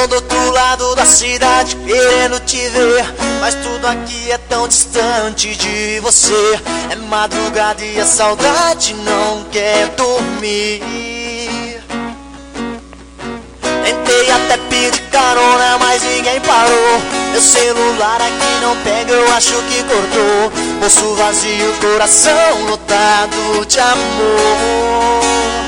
Tô do outro lado da cidade querendo te ver, mas tudo aqui é tão distante de você. É madrugada e a saudade não quer dormir. Tentei até pedir carona, mas ninguém parou. Meu celular aqui não pega, eu acho que cortou. Bolso vazio, coração lotado de amor.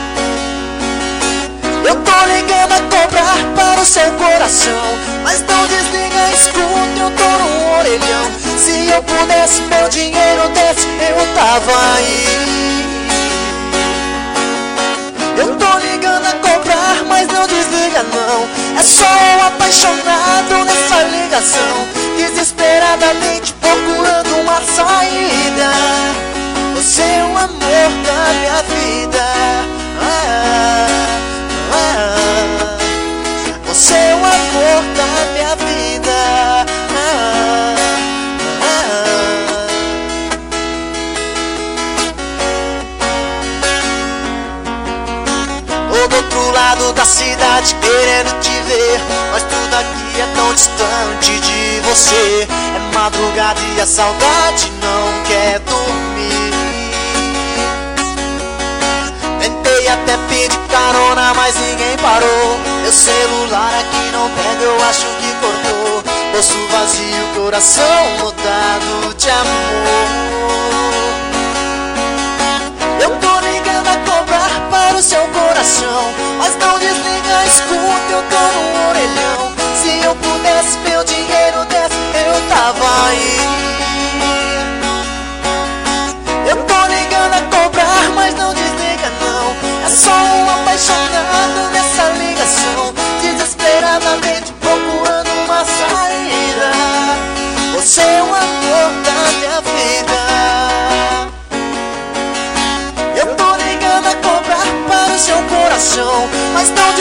Eu tô ligando a cobrar para o seu coração, mas não desliga, escuta, eu tô no orelhão. Se eu pudesse, meu dinheiro desse, eu tava aí. Eu tô ligando a cobrar, mas não desliga não. É só um apaixonado nessa ligação, desesperadamente procurando uma saída. Você é o amor da minha vida. Você é o amor da minha vida. Tô do outro lado da cidade querendo te ver, mas tudo aqui é tão distante de você. É madrugada e a saudade não quer dormir. Tentei até pedir carona, mas ninguém parou. Meu celular aqui não pega, eu acho que cortou. Bolso vazio, coração lotado de amor. Eu tô ligando a cobrar para o seu coração, mas não desliga, escuta, eu tô no orelhão. Se eu pudesse, meu dinheiro desse, eu tava aí. Eu tô ligando a cobrar, mas não desliga não. É só um apaixonado nessa ligação, desesperadamente procurando uma saída. Você é o amor da minha vida. Eu tô ligando a cobrar para o seu coração, mas não